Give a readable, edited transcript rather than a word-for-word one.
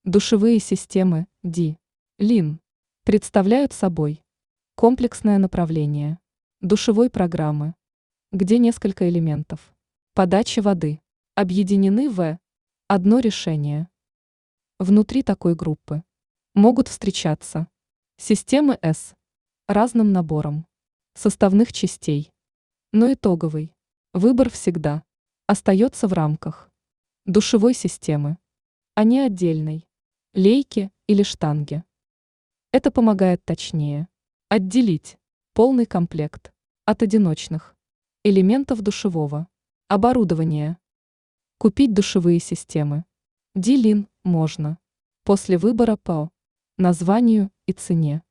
Душевые системы D-Lin представляют собой комплексное направление душевой программы, где несколько элементов подачи воды объединены в одно решение. Внутри такой группы могут встречаться системы S разным набором составных частей, но итоговый выбор всегда остается в рамках душевой системы, а не отдельной лейки или штанги. Это помогает точнее отделить полный комплект от одиночных элементов душевого оборудования. Купить душевые системы D-Lin можно после выбора по названию и цене.